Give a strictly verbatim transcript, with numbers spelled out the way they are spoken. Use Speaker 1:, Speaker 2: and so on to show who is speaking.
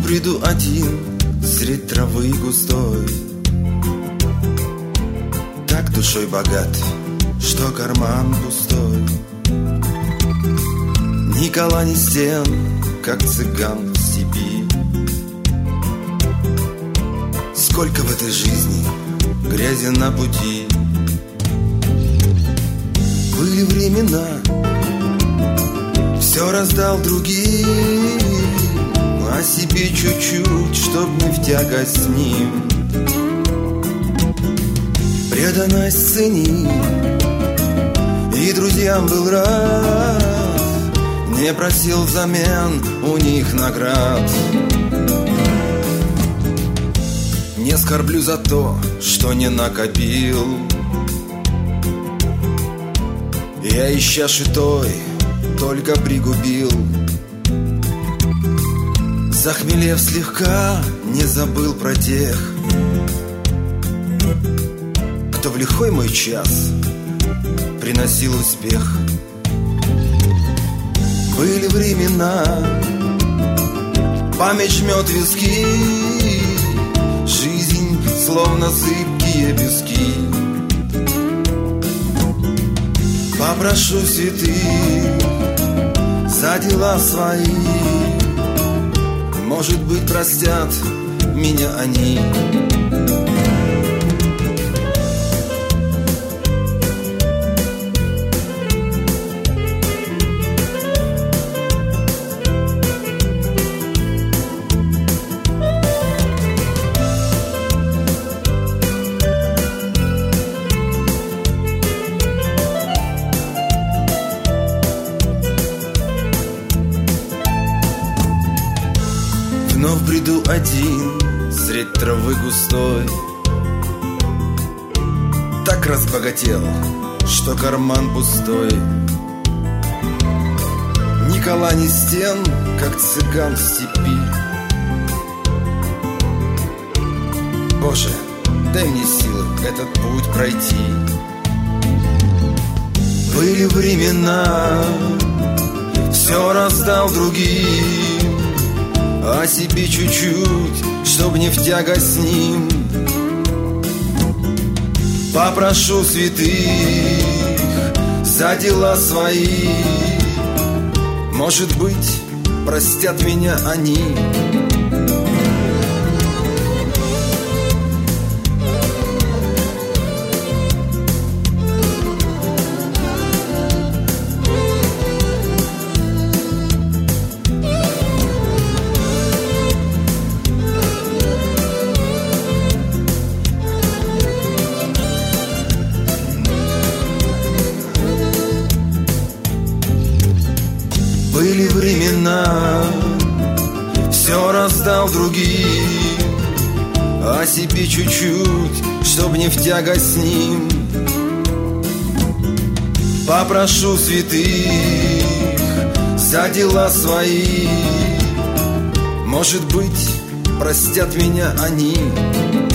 Speaker 1: бреду один средь травы густой, так душой богат, что карман пустой. Ни кола, ни стен, как цыган в степи. Сколько в этой жизни грязи на пути. Были времена, все раздал другим, а себе чуть-чуть, чтоб не в тягость с ним. Преданность цени, и друзьям был рад, не просил взамен у них наград. Не скорблю за то, что не накопил. Я из чаши той только пригубил. Захмелев слегка, не забыл про тех, кто в лихой мой час приносил успех. Были времена, память жмет виски, жизнь словно зыбкие пески. Попрошу святых за дела свои, может быть, простят меня они. Вновь бреду один средь травы густой, так разбогател, что карман пустой. Ни кола, ни стен, как цыган в степи. Боже, дай мне силы этот путь пройти. Были времена, все раздал другим, а себе чуть-чуть, чтоб не в тягость с ним. Попрошу святых за дела свои, может быть, простят меня они. Были времена, все раздал другим, а себе чуть-чуть, чтоб не в тягость с ним. Попрошу святых за дела свои, может быть, простят меня они.